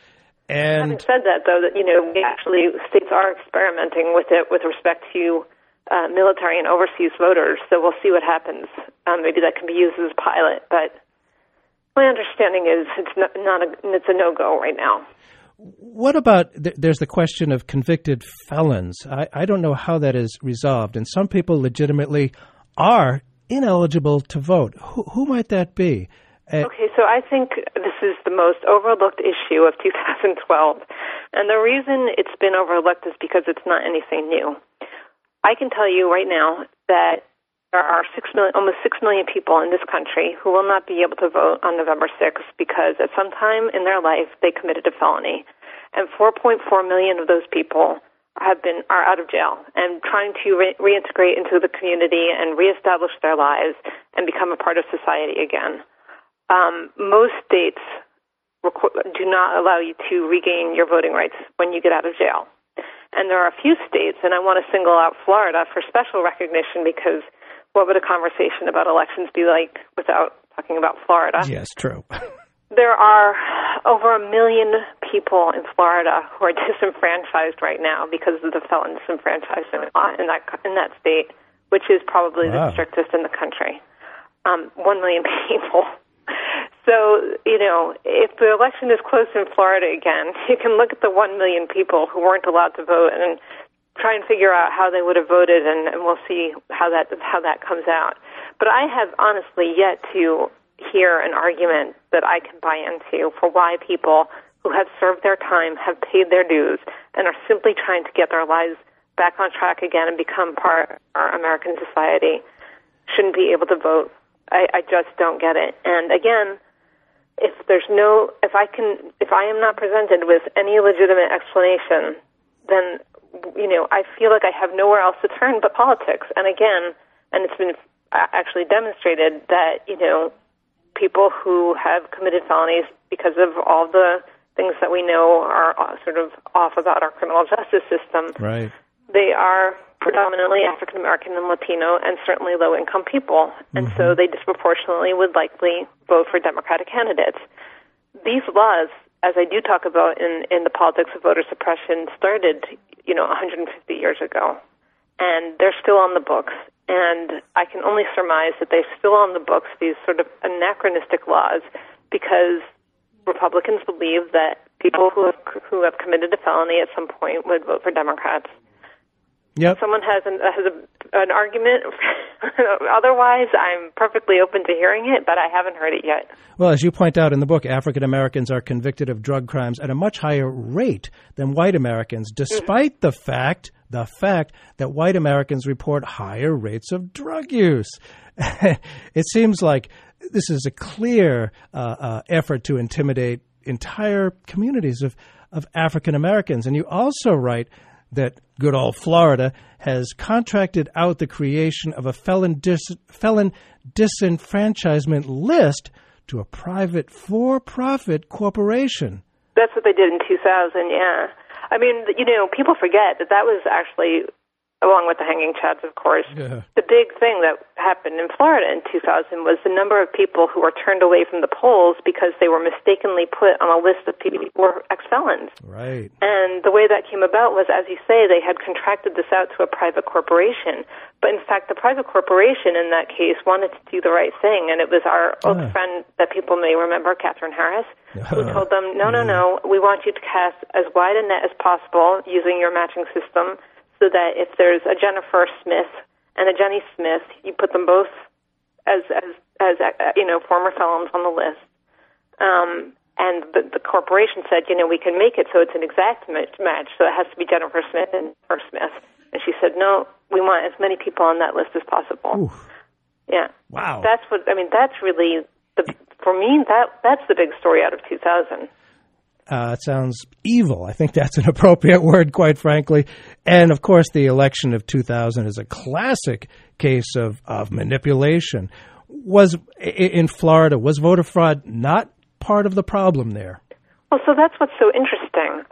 And having said that, though, that states are experimenting with it with respect to military and overseas voters. So we'll see what happens. Maybe that can be used as a pilot. But my understanding is it's a no-go right now. What about there's the question of convicted felons? I don't know how that is resolved, and some people legitimately are ineligible to vote. Who might that be? Okay, so I think this is the most overlooked issue of 2012, and the reason it's been overlooked is because it's not anything new. I can tell you right now that there are almost 6 million people in this country who will not be able to vote on November 6th because at some time in their life they committed a felony, and 4.4 million of those people are out of jail and trying to reintegrate into the community and reestablish their lives and become a part of society again. Most states do not allow you to regain your voting rights when you get out of jail. And there are a few states, and I want to single out Florida for special recognition because what would a conversation about elections be like without talking about Florida? Yes, true. There are over 1 million people in Florida who are disenfranchised right now because of the felon disenfranchisement law in that state, which is probably the strictest in the country. 1 million people. So, if the election is close in Florida again, you can look at the 1 million people who weren't allowed to vote and try and figure out how they would have voted, and we'll see how that comes out. But I have honestly yet to hear an argument that I can buy into for why people who have served their time, have paid their dues, and are simply trying to get their lives back on track again and become part of our American society shouldn't be able to vote. I just don't get it. And again, if I am not presented with any legitimate explanation, then, I feel like I have nowhere else to turn but politics. And again, and it's been actually demonstrated that, people who have committed felonies because of all the things that we know are sort of off about our criminal justice system. Right. They are predominantly African American and Latino, and certainly low-income people. And so they disproportionately would likely vote for Democratic candidates. These laws, as I do talk about in the politics of voter suppression, started, 150 years ago. And they're still on the books. And I can only surmise that they're still on the books, these sort of anachronistic laws, because Republicans believe that people who have committed a felony at some point would vote for Democrats. Yep. If someone has an argument, otherwise I'm perfectly open to hearing it, but I haven't heard it yet. Well, as you point out in the book, African Americans are convicted of drug crimes at a much higher rate than white Americans, despite the fact that white Americans report higher rates of drug use. It seems like this is a clear effort to intimidate entire communities of African Americans. And you also write that good old Florida has contracted out the creation of a felon disenfranchisement list to a private for-profit corporation. That's what they did in 2000, yeah. I mean, people forget that was actually, along with the hanging chads, of course, the big thing that happened in Florida in 2000 was the number of people who were turned away from the polls because they were mistakenly put on a list of people who were ex-felons. Right. And the way that came about was, as you say, they had contracted this out to a private corporation. But in fact, the private corporation in that case wanted to do the right thing, and it was our old friend that people may remember, Katherine Harris, who told them, no, we want you to cast as wide a net as possible using your matching system, so that if there's a Jennifer Smith and a Jenny Smith, you put them both as former felons on the list. And the corporation said, we can make it so it's an exact match, so it has to be Jennifer Smith and her Smith. And she said, no, we want as many people on that list as possible. Oof. Yeah. Wow. That's really, for me, that's the big story out of 2000. It sounds evil. I think that's an appropriate word, quite frankly. And, of course, the election of 2000 is a classic case of manipulation. In Florida, was voter fraud not part of the problem there? Well, so that's what's so interesting.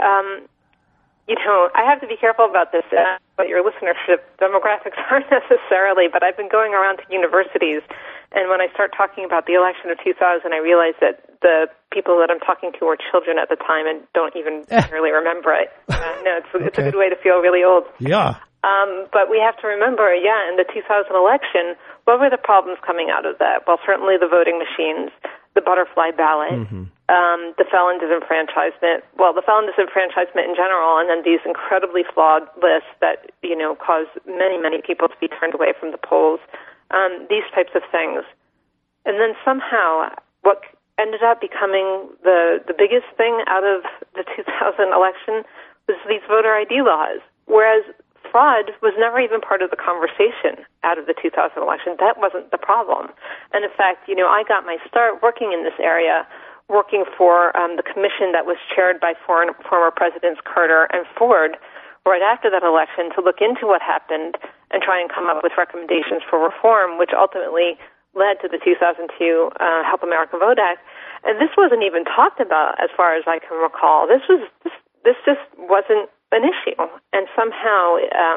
I have to be careful about this, what your listenership demographics aren't necessarily, but I've been going around to universities, and when I start talking about the election of 2000, I realize that the people that I'm talking to were children at the time and don't even really remember it. It's a good way to feel really old. Yeah. But we have to remember, in the 2000 election, what were the problems coming out of that? Well, certainly the voting machines, the butterfly ballot, the felon disenfranchisement, in general, and then these incredibly flawed lists that, cause many, many people to be turned away from the polls, these types of things. And then somehow what ended up becoming the biggest thing out of the 2000 election was these voter ID laws, whereas fraud was never even part of the conversation out of the 2000 election. That wasn't the problem. And in fact, I got my start working in this area, working for the commission that was chaired by former Presidents Carter and Ford right after that election to look into what happened and try and come up with recommendations for reform, which ultimately led to the 2002 Help America Vote Act. And this wasn't even talked about as far as I can recall. This just wasn't an issue. And somehow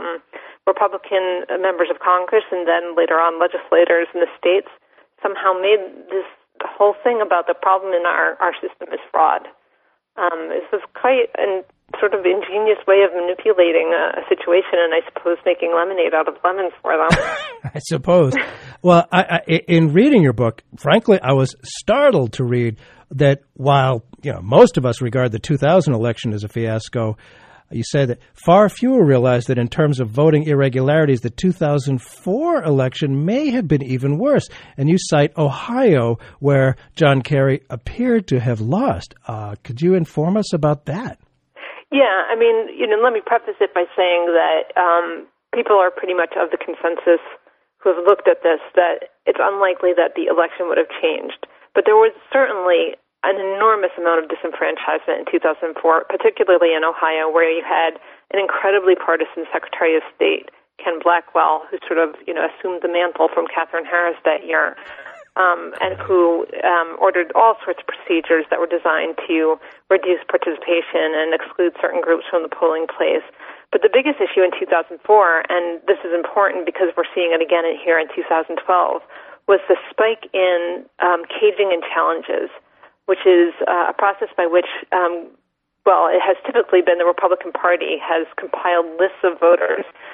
Republican members of Congress and then later on legislators in the states somehow made this whole thing about the problem in our system is fraud. This was quite a sort of ingenious way of manipulating a situation and I suppose making lemonade out of lemons for them. I suppose. Well, in reading your book, frankly, I was startled to read that while most of us regard the 2000 election as a fiasco, you say that far fewer realize that in terms of voting irregularities, the 2004 election may have been even worse. And you cite Ohio, where John Kerry appeared to have lost. Could you inform us about that? Yeah, I mean, let me preface it by saying that people are pretty much of the consensus who have looked at this that it's unlikely that the election would have changed. But there was certainly an enormous amount of disenfranchisement in 2004, particularly in Ohio, where you had an incredibly partisan Secretary of State, Ken Blackwell, who sort of, assumed the mantle from Katherine Harris that year, and who ordered all sorts of procedures that were designed to reduce participation and exclude certain groups from the polling place. But the biggest issue in 2004, and this is important because we're seeing it again here in 2012, was the spike in caging and challenges, which is a process by which, it has typically been the Republican Party has compiled lists of voters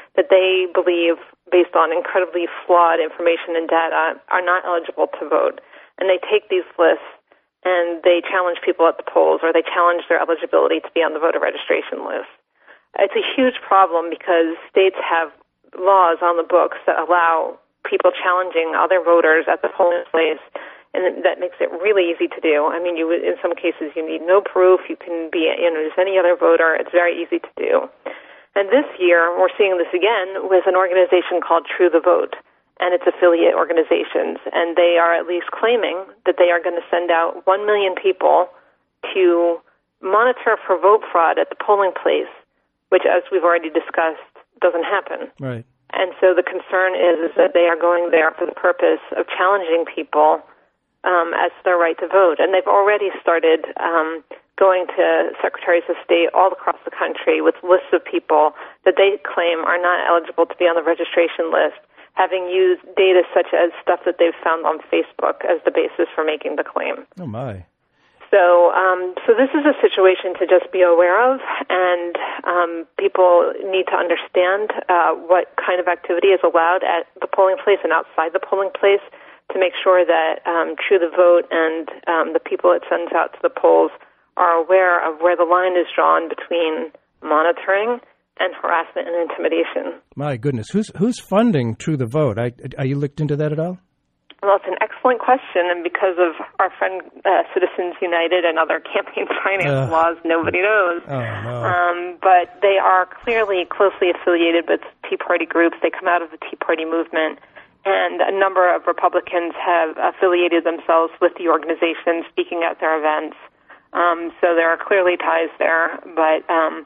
that they believe, based on incredibly flawed information and data, are not eligible to vote. And they take these lists and they challenge people at the polls, or they challenge their eligibility to be on the voter registration list. It's a huge problem because states have laws on the books that allow people challenging other voters at the polling place, and that makes it really easy to do. I mean, in some cases, you need no proof. You can be, as any other voter. It's very easy to do. And this year, we're seeing this again with an organization called True the Vote and its affiliate organizations. And they are at least claiming that they are going to send out 1 million people to monitor for vote fraud at the polling place, which, as we've already discussed, doesn't happen. Right. And so the concern is that they are going there for the purpose of challenging people as to their right to vote. And they've already started going to secretaries of state all across the country with lists of people that they claim are not eligible to be on the registration list, having used data such as stuff that they've found on Facebook as the basis for making the claim. Oh, my. So this is a situation to just be aware of, and people need to understand what kind of activity is allowed at the polling place and outside the polling place to make sure that True the Vote and the people it sends out to the polls are aware of where the line is drawn between monitoring and harassment and intimidation. My goodness. Who's funding True the Vote? Are you looked into that at all? Well, it's an excellent question, and because of our friend Citizens United and other campaign finance laws, nobody knows. Oh, no. But they are clearly closely affiliated with Tea Party groups. They come out of the Tea Party movement, and a number of Republicans have affiliated themselves with the organization, speaking at their events. So there are clearly ties there, but I'm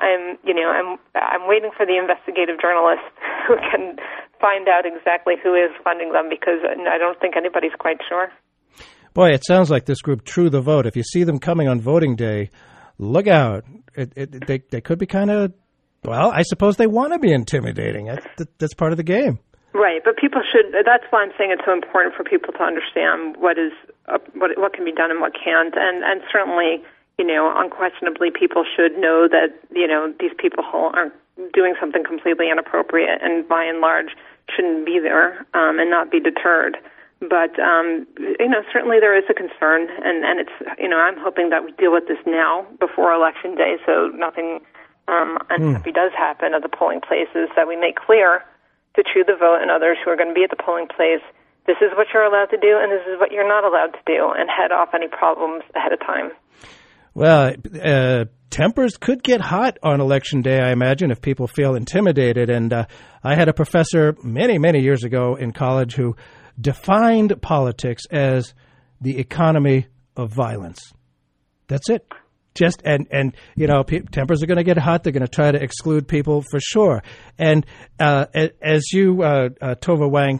waiting for the investigative journalist who can find out exactly who is funding them, because I don't think anybody's quite sure. Boy, it sounds like this group, True the Vote. If you see them coming on voting day, look out. They could be kind of, well, I suppose they want to be intimidating. That's part of the game. Right, but people should. That's why I'm saying it's so important for people to understand what can be done and what can't, and certainly, unquestionably, people should know that these people aren't doing something completely inappropriate, and by and large shouldn't be there and not be deterred. But certainly there is a concern, and it's I'm hoping that we deal with this now before Election Day, so nothing unhappy does happen at the polling places. That we make clear to True the Vote and others who are going to be at the polling place, this is what you're allowed to do, and this is what you're not allowed to do, and head off any problems ahead of time. Well, tempers could get hot on Election Day, I imagine, if people feel intimidated. And I had a professor many, many years ago in college who defined politics as the economy of violence. That's it. Tempers are going to get hot. They're going to try to exclude people for sure. And as you, Tova Wang,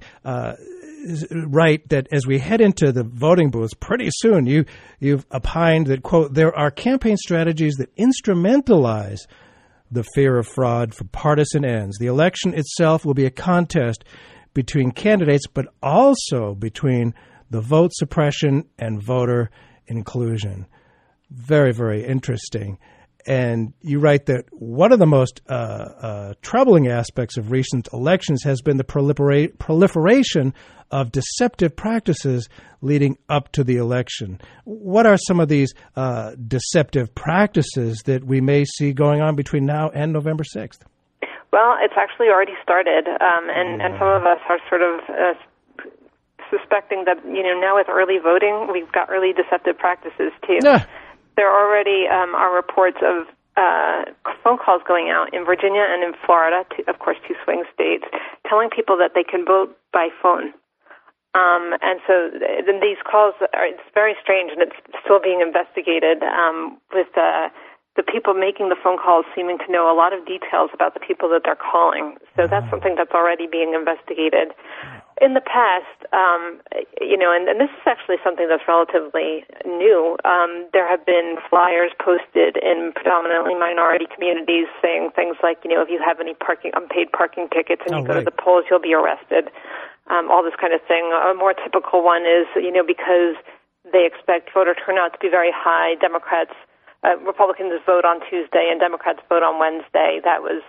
right, that as we head into the voting booths pretty soon, you've opined that, quote, there are campaign strategies that instrumentalize the fear of fraud for partisan ends. The election itself will be a contest between candidates, but also between the vote suppression and voter inclusion. Very, very interesting. And you write that one of the most troubling aspects of recent elections has been the proliferation of deceptive practices leading up to the election. What are some of these deceptive practices that we may see going on between now and November 6th? Well, it's actually already started, and some of us are sort of suspecting that, now with early voting, we've got early deceptive practices too. Yeah. There already are reports of phone calls going out in Virginia and in Florida, of course, two swing states, telling people that they can vote by phone. And so then these calls it's very strange, and it's still being investigated with the people making the phone calls seeming to know a lot of details about the people that they're calling. So that's something that's already being investigated. In the past, and this is actually something that's relatively new, there have been flyers posted in predominantly minority communities saying things like, if you have any unpaid parking tickets and you go to the polls, you'll be arrested, all this kind of thing. A more typical one is, because they expect voter turnout to be very high, Republicans vote on Tuesday and Democrats vote on Wednesday. That was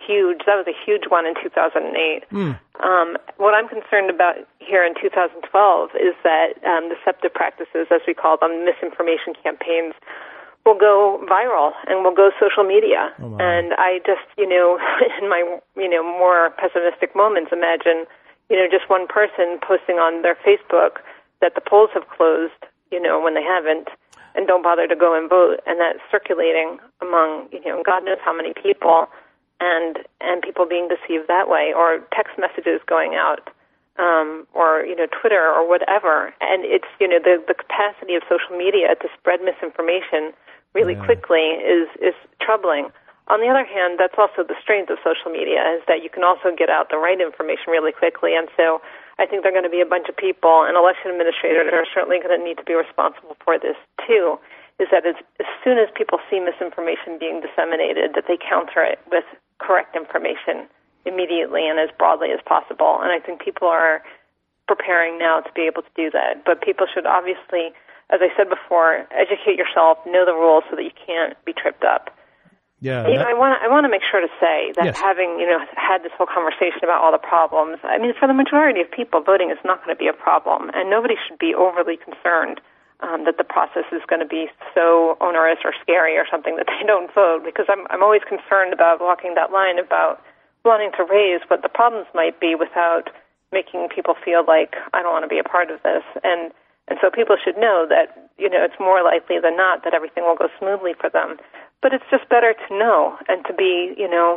was a huge one in 2008. What I'm concerned about here in 2012 is that deceptive practices, as we call them, misinformation campaigns, will go viral and will go social media. And I just, in my, more pessimistic moments, imagine, just one person posting on their Facebook that the polls have closed, when they haven't, and don't bother to go and vote, and that's circulating among, God knows how many people, and people being deceived that way, or text messages going out, or Twitter or whatever. And it's the capacity of social media to spread misinformation really quickly is troubling. On the other hand, that's also the strength of social media, is that you can also get out the right information really quickly. And so I think there are going to be a bunch of people, and election administrators are certainly going to need to be responsible for this too, is that as soon as people see misinformation being disseminated, that they counter it with correct information immediately and as broadly as possible. And I think people are preparing now to be able to do that. But people should obviously, as I said before, educate yourself, know the rules so that you can't be tripped up. Yeah, I want to make sure to say that having had this whole conversation about all the problems, I mean, for the majority of people, voting is not going to be a problem, and nobody should be overly concerned that the process is going to be so onerous or scary or something that they don't vote. Because I'm always concerned about walking that line about wanting to raise what the problems might be without making people feel like I don't want to be a part of this. And so people should know that it's more likely than not that everything will go smoothly for them. But it's just better to know and to be,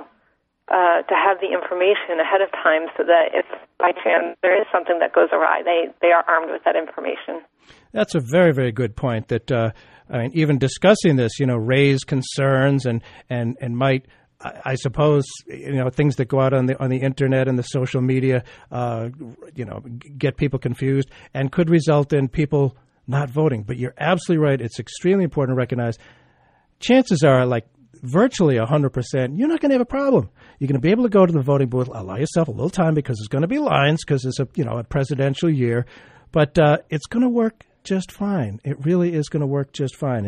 to have the information ahead of time so that if by chance there is something that goes awry, they are armed with that information. That's a very, very good point. That even discussing this, raise concerns and might, I suppose, things that go out on the internet and the social media, get people confused and could result in people not voting. But you're absolutely right. It's extremely important to recognize. Chances are, like virtually 100%, you're not going to have a problem. You're going to be able to go to the voting booth, allow yourself a little time because there's going to be lines because it's a presidential year, but it's going to work just fine. It really is going to work just fine.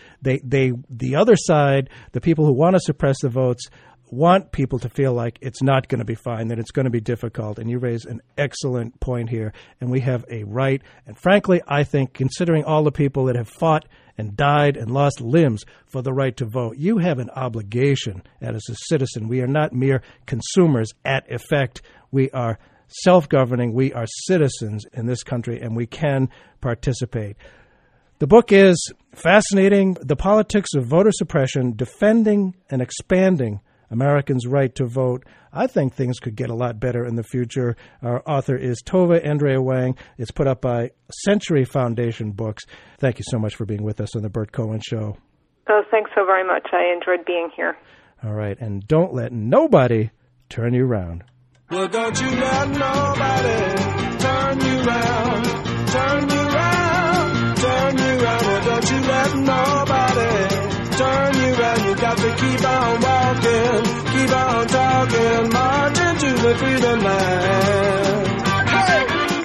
The other side, the people who want to suppress the votes, want people to feel like it's not going to be fine, that it's going to be difficult. And you raise an excellent point here. And we have a right. And frankly, I think considering all the people that have fought and died and lost limbs for the right to vote, you have an obligation as a citizen. We are not mere consumers at effect. We are self-governing. We are citizens in this country, and we can participate. The book is fascinating. The Politics of Voter Suppression, Defending and Expanding Americans' Right to Vote. I think things could get a lot better in the future. Our author is Tova Andrea Wang. It's put up by Century Foundation Books. Thank you so much for being with us on the Bert Cohen Show. Oh, thanks so very much. I enjoyed being here. All right, and don't let nobody turn you around. Well, don't you let nobody turn you around, turn you around, turn you around. Well, don't you let nobody turn you around. You got to keep on walking, keep on talking, marching to the freedom line. Hey!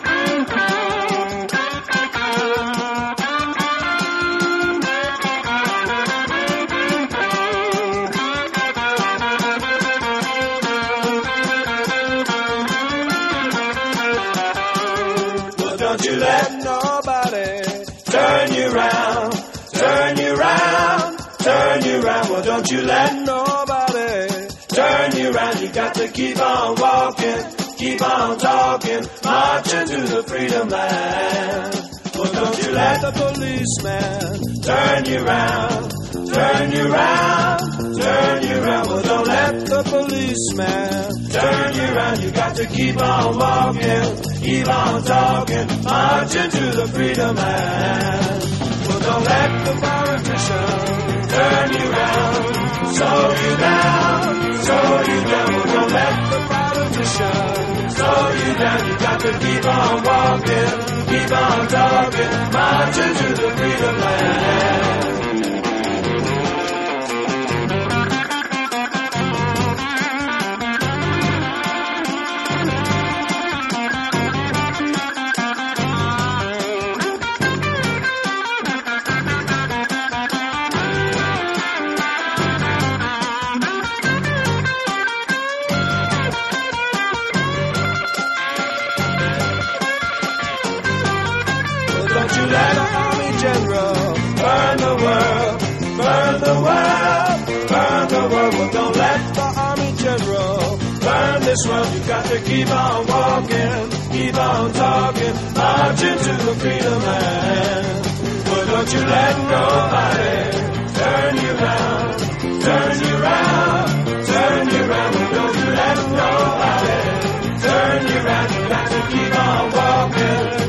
Well, don't you let nobody turn you around, turn you around, turn you around. Well, don't you let nobody turn you around. You got to keep on walking, keep on talking, marching to the freedom line. Well, don't you let the policeman turn you around, turn you around, turn you around. Well, don't let the policeman turn you around. You got to keep on walking, keep on talking, marching to the freedom line. Well, don't let the politician turn you round, slow you down, slow you down. Well, don't let the politician slow you down. You got to keep on walking, keep on talking, marching to the freedom land. this world, you got to keep on walking, keep on talking, marching to the freedom land. But don't you let nobody turn you round, turn you round, turn you round. But don't you let nobody turn you round. You got to keep on walking.